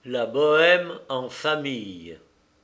La bohème en famille.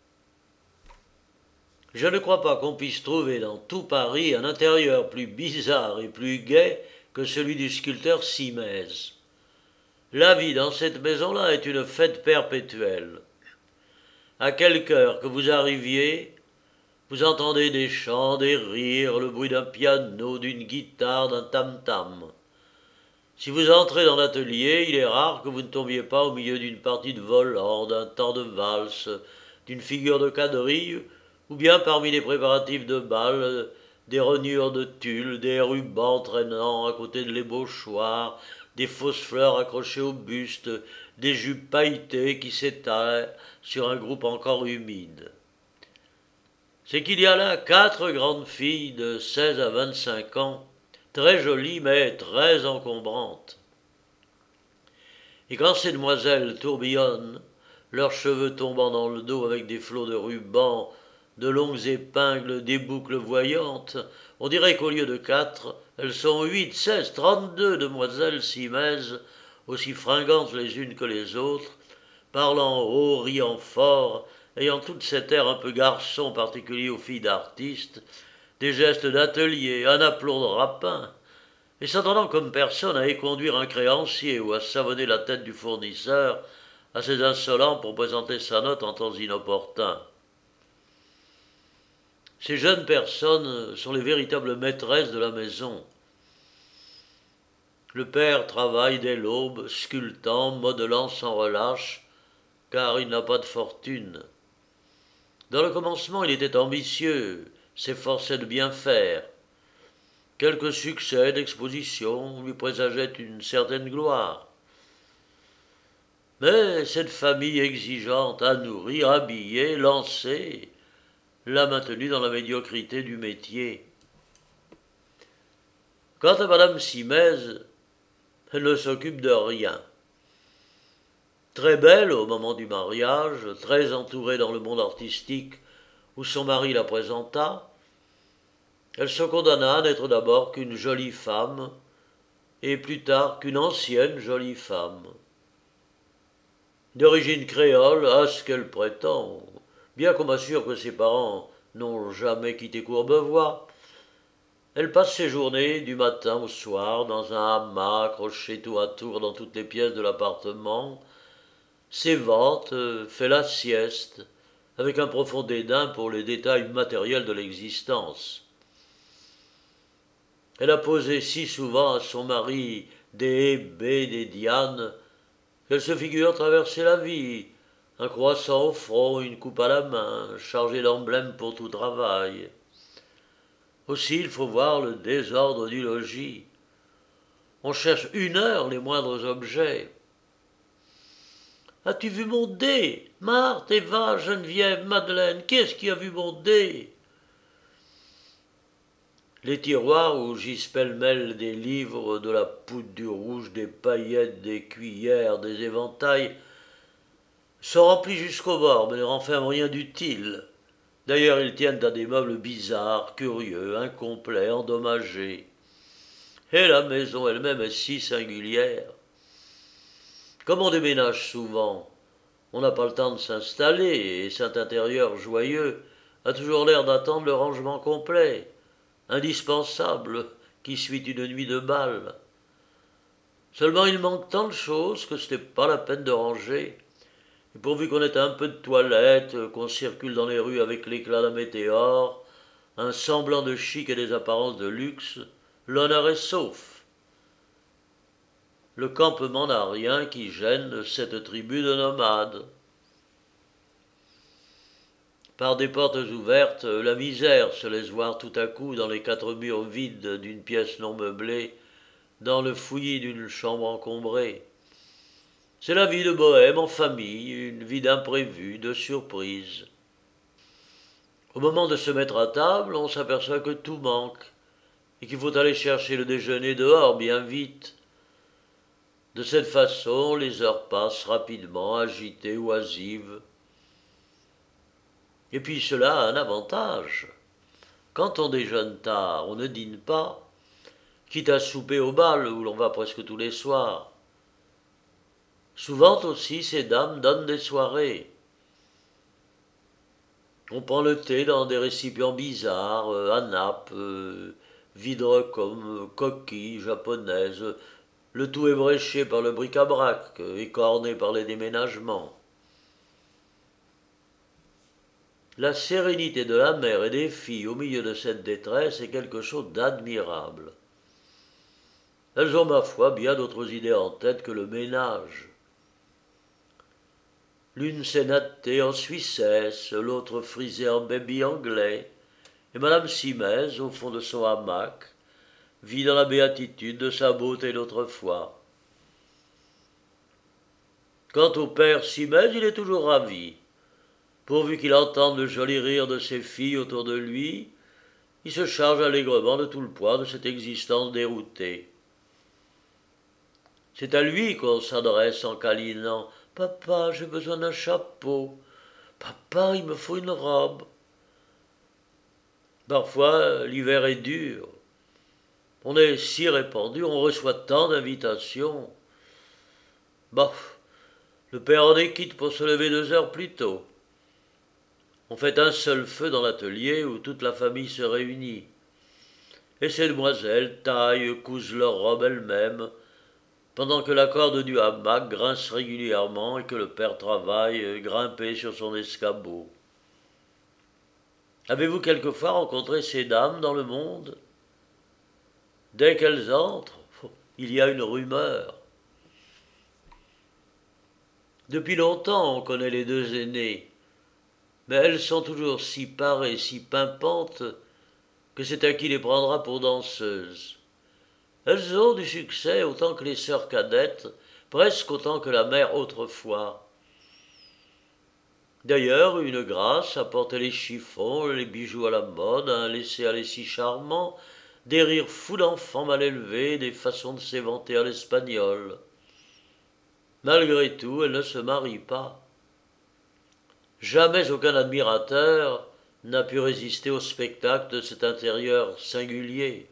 Je ne crois pas qu'on puisse trouver dans tout Paris un intérieur plus bizarre et plus gai que celui du sculpteur Simèze. La vie dans cette maison-là est une fête perpétuelle. À quelque heure que vous arriviez, vous entendez des chants, des rires, le bruit d'un piano, d'une guitare, d'un tam-tam. Si vous entrez dans l'atelier, il est rare que vous ne tombiez pas au milieu d'une partie de volant, d'un temps de valse, d'une figure de quadrille, ou bien parmi les préparatifs de bal, des rognures de tulle, des rubans traînant à côté de l'ébauchoir, des fausses fleurs accrochées au buste, des jupes pailletées qui s'étalent sur un groupe encore humide. C'est qu'il y a là 4 grandes filles de 16 à 25 ans, très jolies mais très encombrantes. Et quand ces demoiselles tourbillonnent, leurs cheveux tombant dans le dos avec des flots de rubans, de longues épingles, des boucles voyantes, on dirait qu'au lieu de 4, elles sont 8, 16, 32 demoiselles Simèze, aussi fringantes les unes que les autres, parlant haut, riant fort, ayant tout cet air un peu garçon particulier aux filles d'artistes, des gestes d'atelier, un aplomb de rapin, et s'attendant comme personne à éconduire un créancier ou à savonner la tête du fournisseur, assez insolent pour présenter sa note en temps inopportun. Ces jeunes personnes sont les véritables maîtresses de la maison. Le père travaille dès l'aube, sculptant, modelant sans relâche, car il n'a pas de fortune. Dans le commencement, il était ambitieux, s'efforçait de bien faire. Quelques succès d'exposition lui présageaient une certaine gloire. Mais cette famille exigeante, à nourrir, habiller, lancer, l'a maintenue dans la médiocrité du métier. Quant à madame Simèze, elle ne s'occupe de rien. Très belle au moment du mariage, très entourée dans le monde artistique où son mari la présenta, elle se condamna à n'être d'abord qu'une jolie femme, et plus tard qu'une ancienne jolie femme. D'origine créole, à ce qu'elle prétend, bien qu'on m'assure que ses parents n'ont jamais quitté Courbevoie, elle passe ses journées du matin au soir dans un hamac accroché tour à tour dans toutes les pièces de l'appartement, s'évente, fait la sieste, avec un profond dédain pour les détails matériels de l'existence. Elle a posé si souvent à son mari des hébés, des dianes, qu'elle se figure traverser la vie, un croissant au front, une coupe à la main, chargée d'emblèmes pour tout travail. Aussi, il faut voir le désordre du logis. On cherche 1 heure les moindres objets. As-tu vu mon dé? Marthe, Eva, Geneviève, Madeleine, qui est-ce qui a vu mon dé? Les tiroirs où gisent pêle-mêle des livres, de la poudre, du rouge, des paillettes, des cuillères, des éventails, sont remplis jusqu'au bord, mais ne renferment rien d'utile. D'ailleurs, ils tiennent à des meubles bizarres, curieux, incomplets, endommagés. Et la maison elle-même est si singulière. Comme on déménage souvent, on n'a pas le temps de s'installer, et cet intérieur joyeux a toujours l'air d'attendre le rangement complet, indispensable, qui suit une nuit de bal. Seulement il manque tant de choses que ce n'est pas la peine de ranger. Et pourvu qu'on ait un peu de toilette, qu'on circule dans les rues avec l'éclat d'un météore, un semblant de chic et des apparences de luxe, l'honneur est sauf. Le campement n'a rien qui gêne cette tribu de nomades. Par des portes ouvertes, la misère se laisse voir tout à coup dans les 4 murs vides d'une pièce non meublée, dans le fouillis d'une chambre encombrée. C'est la vie de bohème en famille, une vie d'imprévu, de surprise. Au moment de se mettre à table, on s'aperçoit que tout manque, et qu'il faut aller chercher le déjeuner dehors bien vite. De cette façon, les heures passent rapidement, agitées, oisives. Et puis cela a un avantage. Quand on déjeune tard, on ne dîne pas, quitte à souper au bal où l'on va presque tous les soirs. Souvent aussi, ces dames donnent des soirées. On prend le thé dans des récipients bizarres, à nappe, vides comme coquilles japonaises. Le tout ébréché par le bric-à-brac, écorné par les déménagements. La sérénité de la mère et des filles au milieu de cette détresse est quelque chose d'admirable. Elles ont, ma foi, bien d'autres idées en tête que le ménage. L'une sénatée en Suissesse, l'autre frisée en baby anglais, et Madame Simez, au fond de son hamac, vit dans la béatitude de sa beauté d'autrefois. Quant au père Simez, il est toujours ravi. Pourvu qu'il entende le joli rire de ses filles autour de lui, il se charge allègrement de tout le poids de cette existence déroutée. C'est à lui qu'on s'adresse en câlinant. « Papa, j'ai besoin d'un chapeau. Papa, il me faut une robe. » Parfois, l'hiver est dur. On est si répandu, on reçoit tant d'invitations. Bof, le père en est quitte pour se lever 2 heures plus tôt. On fait un seul feu dans l'atelier où toute la famille se réunit. Et ces demoiselles taillent, cousent leurs robes elles-mêmes, pendant que la corde du hamac grince régulièrement et que le père travaille, grimpé sur son escabeau. Avez-vous quelquefois rencontré ces dames dans le monde ? Dès qu'elles entrent, il y a une rumeur. Depuis longtemps, on connaît les 2 aînées, mais elles sont toujours si parées, si pimpantes, que c'est à qui les prendra pour danseuses. Elles ont du succès autant que les sœurs cadettes, presque autant que la mère autrefois. D'ailleurs, une grâce à porter les chiffons, les bijoux à la mode, un laisser-aller si charmant, des rires fous d'enfants mal élevés, des façons de s'éventer à l'espagnol. Malgré tout, elles ne se marient pas. Jamais aucun admirateur n'a pu résister au spectacle de cet intérieur singulier.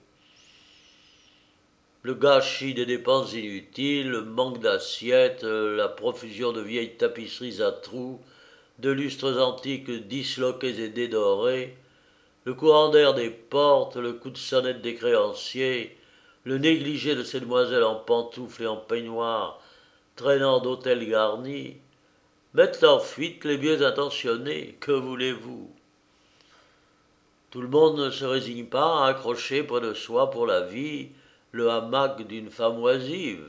Le gâchis des dépenses inutiles, le manque d'assiettes, la profusion de vieilles tapisseries à trous, de lustres antiques disloqués et dédorés, le courant d'air des portes, le coup de sonnette des créanciers, le négligé de ces demoiselles en pantoufles et en peignoirs, traînant d'hôtels garnis, mettent en fuite les mieux intentionnés. Que voulez-vous ? Tout le monde ne se résigne pas à accrocher près de soi pour la vie le hamac d'une femme oisive.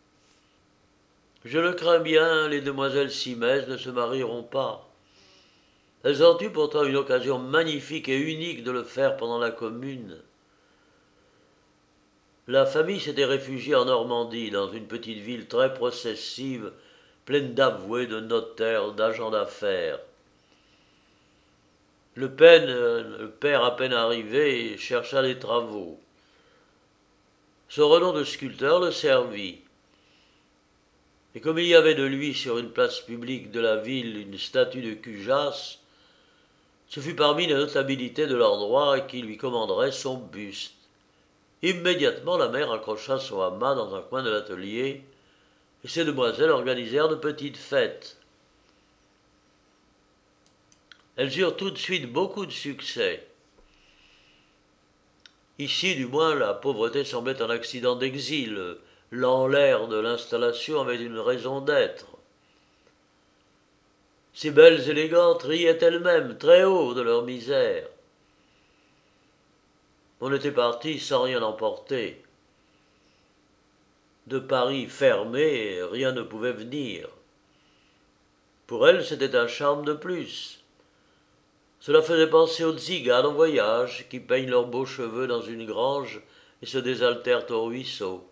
Je le crains bien, les demoiselles Simez ne se marieront pas. Elles ont eu pourtant une occasion magnifique et unique de le faire pendant la Commune. La famille s'était réfugiée en Normandie, dans une petite ville très processive, pleine d'avoués, de notaires, d'agents d'affaires. Le père à peine arrivé chercha des travaux. Son renom de sculpteur le servit. Et comme il y avait de lui sur une place publique de la ville une statue de Cujas, ce fut parmi les notabilités de l'endroit qui lui commanderait son buste. Immédiatement, la mère accrocha son hamac dans un coin de l'atelier, et ces demoiselles organisèrent de petites fêtes. Elles eurent tout de suite beaucoup de succès. Ici, du moins, la pauvreté semblait un accident d'exil. L'en-l'air de l'installation avait une raison d'être. Ces belles élégantes riaient elles-mêmes très haut de leur misère. On était parti sans rien emporter. De Paris fermé, rien ne pouvait venir. Pour elles, c'était un charme de plus. Cela faisait penser aux tziganes en voyage, qui peignent leurs beaux cheveux dans une grange et se désaltèrent au ruisseau.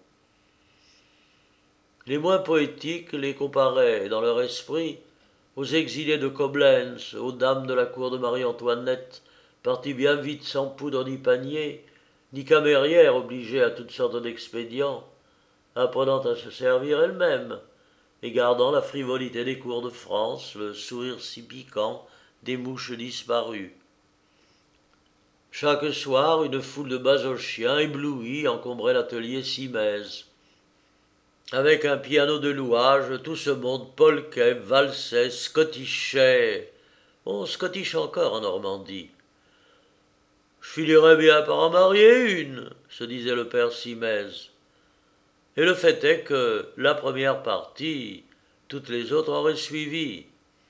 Les moins poétiques les comparaient, dans leur esprit, aux exilés de Coblentz, aux dames de la cour de Marie-Antoinette, parties bien vite sans poudre ni panier, ni camérières obligées à toutes sortes d'expédients, apprenant à se servir elles-mêmes, et gardant la frivolité des cours de France, le sourire si piquant des mouches disparues. Chaque soir, une foule de basochiens éblouis encombrait l'atelier Simez. avec un piano de louage, tout ce monde polkait, valsait, scottichait. On scottiche encore en Normandie. Je finirais bien par en marier une, se disait le père Simez. Et le fait est que la première partie, toutes les autres auraient suivi.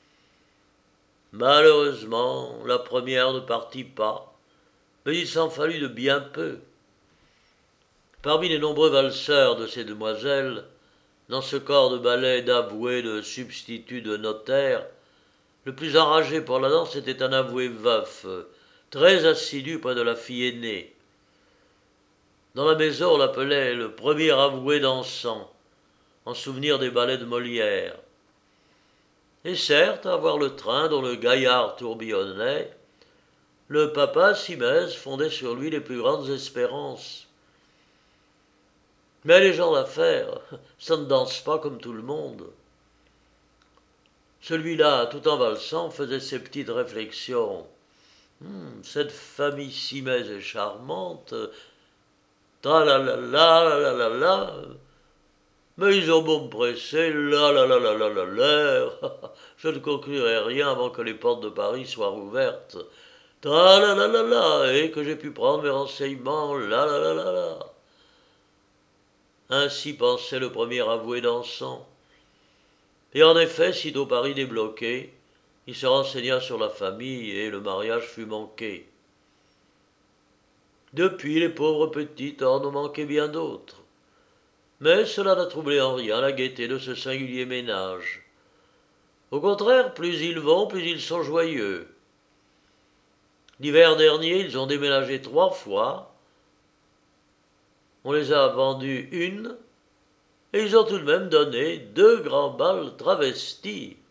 Malheureusement, la première ne partit pas, mais il s'en fallut de bien peu. Parmi les nombreux valseurs de ces demoiselles, dans ce corps de ballet d'avoués, de substituts, de notaires, le plus enragé pour la danse était un avoué veuf, très assidu près de la fille aînée. Dans la maison, on l'appelait le premier avoué dansant, en souvenir des ballets de Molière. Et certes, à voir le train dont le gaillard tourbillonnait, le papa Simez fondait sur lui les plus grandes espérances. Mais les gens d'affaires, ça ne danse pas comme tout le monde. Celui-là, tout en valsant, faisait ses petites réflexions. Cette famille Simez est charmante, tra-la-la-la, mais ils ont beau me presser, la, je ne conclurai rien avant que les portes de Paris soient rouvertes. Tra-la-la-la, et que j'ai pu prendre mes renseignements, la. Ainsi pensait le premier avoué dansant. Et en effet, sitôt Paris débloqué, il se renseigna sur la famille et le mariage fut manqué. Depuis, les pauvres petites en ont manqué bien d'autres. Mais cela n'a troublé en rien la gaieté de ce singulier ménage. Au contraire, plus ils vont, plus ils sont joyeux. L'hiver dernier, ils ont déménagé 3 fois. On les a vendus une, et ils ont tout de même donné 2 grands bals travestis.